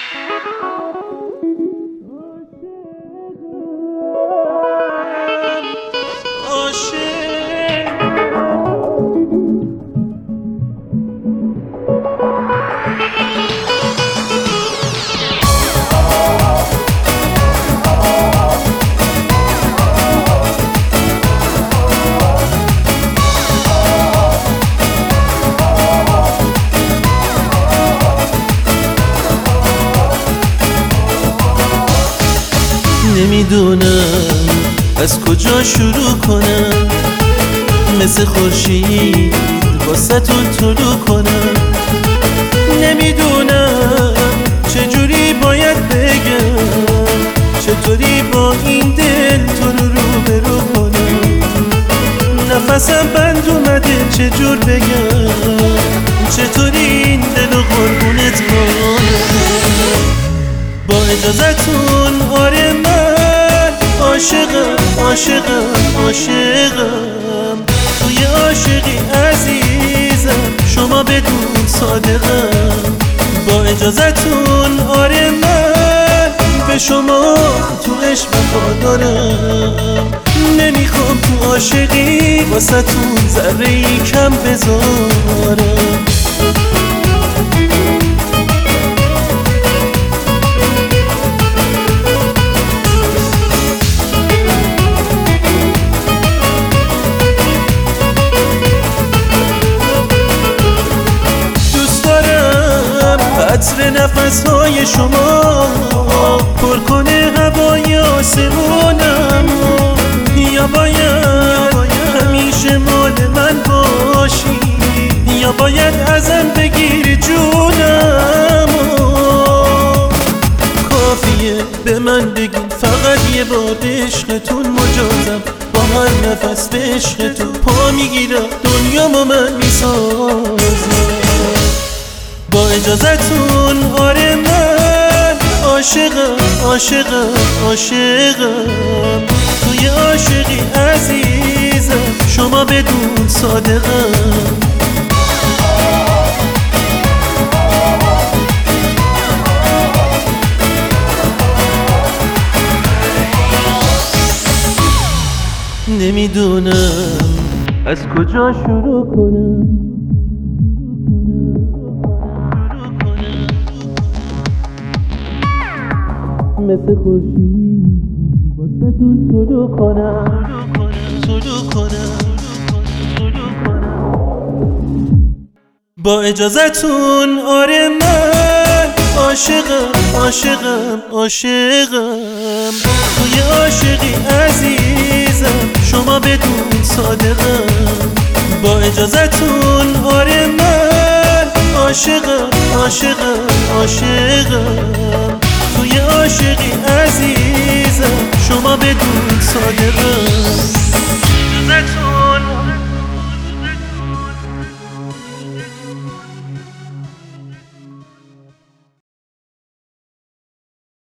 نمیدونم از کجا شروع کنم، مثل خورشید واسه‌تون طلوع کنم. نمیدونم چجوری باید بگم، چطوری با این دل تو رو روبرو کنم. نفسم بند اومده چجور بگم، چطوری این دل و قربونت کنم. با اجازتون آره من عاشقم عاشقم عاشقم، توی عاشقی عزیزم شما بدون صادقم. با اجازتون آره من به شما تو عشق وفادارم. نمیخوام تو عاشقی واسه تون ذره‌ای کم بذارم. عطر نفس‌های شما پر کنه هوای آسمونم. یا باید همیشه مال من باشی، یا باید ازم بگیری جونم. کافیه به من بگین فقط یه بار عشقتون مجازم. با هر نفس به عشقتون پا میگیرم، دنیامو من میسازم. با اجازتون آره من عاشقم عاشقم عاشقم، توی عاشقی عزیزم شما بدون صادقم. نمیدونم از کجا شروع کنم، مثل خورشید واسه‌تون طلوع کنم. با اجازتون آره من عاشقم عاشقم عاشقم، توی عاشقی عزیزم شما بدون صادقم. با اجازتون آره من عاشقم عاشقم عاشقم،